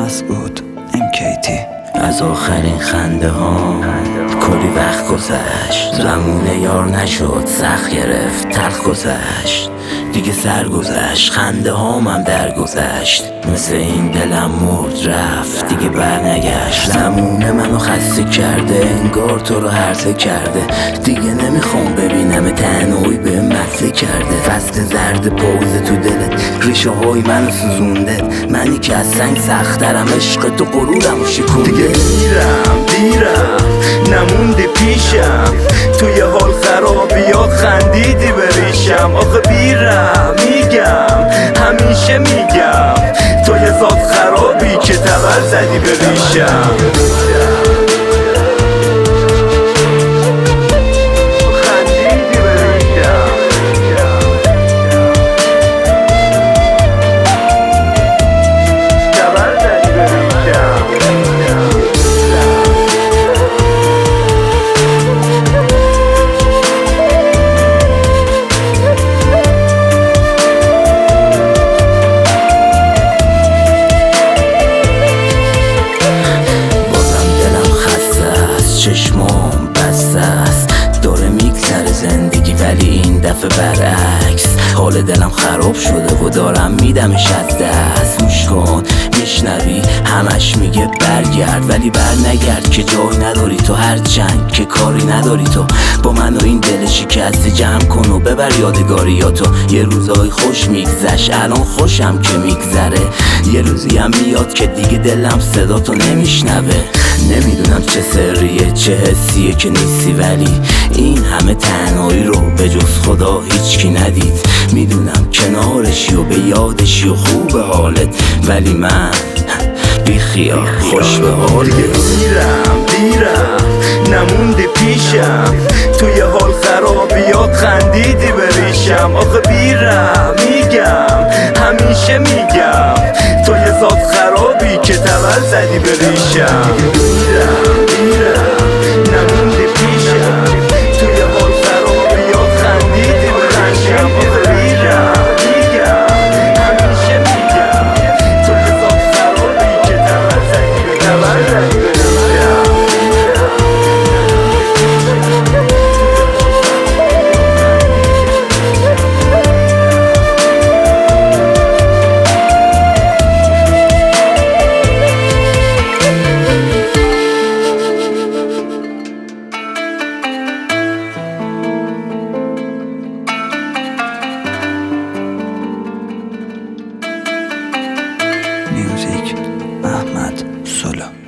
مسعود MKT. از آخرین خنده ها کلی وقت گذشت، زمونه یار نشد، سخت گرفت، تلخ گذشت، دیگه سر گذشت، خنده هامم درگذشت، مثل این دلم مرد رفت دیگه بر نگشت. زمونه منو خسته کرده، انگار تو رو هرزه کرده، دیگه نمیخوام ببینم تنهایی به مزه کرده. فصل زرد پوزه تو دلت، ریشه های منو سوزونده، منی که از سنگ سخترم، عشق تو غرورم و شکونده. دیگه دیرم نمونده پیشم، توی حال خرابی یا خندیدی بریشم. آخه بیرم میگم همیشه میگم، تو یه ذات خرابی که تبر زدی بریشم. چشمام بسته است، داره میگذره زندگی ولی این دفعه برعکس. حال دلم خراب شده و دارم میدمش از دست. گوش کن میشنوی همش میگه برگرد، ولی بر نگرد که جای نداری تو، هر چند که کاری نداری تو. با من و این دل شکسته جمع کن و ببر یادگاریاتو. یه روزای خوش میگذشت، الان خوشم که میگذره، یه روزی هم میاد که دیگه دلم صدا تو نمیشنوه. نمیدونم چه سریه چه حسیه که نیستی، ولی این همه تنهایی رو به جز خدا هیچکی ندید. میدونم کنارشی و به یادشی و خوب حالت، ولی من بی خیال خوش به حالت. دیرم نمونده پیشم، توی حال خرابی یا خندیدی بریشم. آخه بیرم میگم همیشه میگم، تو یه ذات خرابی که تبر زدی بریشم. دیرم نمونده پیشم، توی حال خرابی یا خندیدی بریشم. آخه بیرم میگم همیشه میگم، تو یه ذات خرابی که تبر زدی بریشم. میوزیک احمد سولا.